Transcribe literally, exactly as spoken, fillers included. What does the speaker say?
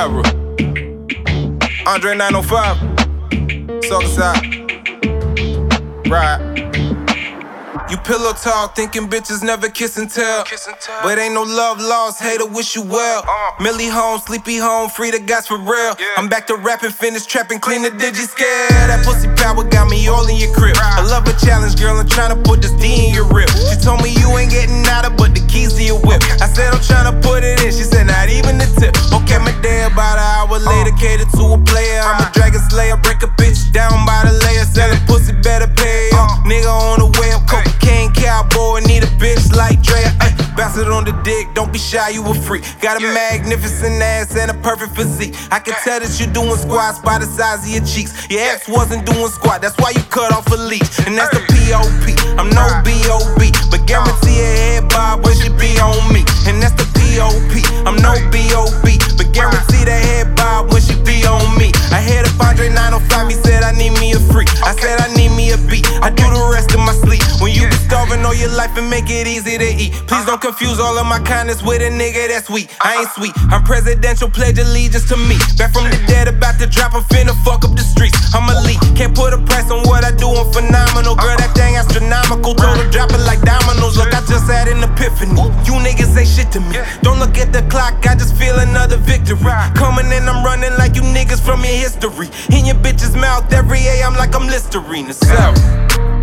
Sarah. Andre nine oh five. Southside. Right. You pillow talk, thinking bitches never kiss and tell. But ain't no love lost, hater wish you well. Millie home, sleepy home, free the guys for real. I'm back to rapping, finish trapping, clean the digi scale. That pussy power got me all in your crib. I love a challenge, girl, I'm tryna put this D in your rib. She told me you ain't getting out of but the keys to your whip. I said I'm tryna put it in, she said not even the tip. Okay, my day about an hour later, cater to a player. I'm a dragon slayer, break a bitch down by the layer. Sellin' pussy better pay up. Nigga on the way up, cocaine cowboy, need a bitch like Dre. Ay, bounce it on the dick, don't be shy, you a freak. Got a magnificent ass and a perfect physique. I can tell that you doing squats by the size of your cheeks. Your ex wasn't doing squat, that's why you cut off a leash. And that's the P O P, I'm no B O B, but guarantee a head bob when she be on me. And that's the P O P, I'm no B O B, but guarantee that head bob when she be on me. I hit up Andre nine oh five, he said I need me a freak. I said I need me a beat, I do the rest in my sleep. When you be starving all your life and make it easy to eat. Please don't confuse all of my kindness with a nigga that's weak. I ain't sweet, I'm presidential, pledge allegiance to me. Back from the dead, about to drop, I'm finna fuck up the streets. I'm elite, can't put a price on what I do, I'm phenomenal. Girl, that thing astronomical, told her drop it like dominoes. Look, I just had an epiphany, you niggas ain't shit to me. Don't look at the clock, I just feel another victory. Coming in, I'm running like you niggas from your history. In your bitch's mouth every A, I'm like I'm Listerine. It's out.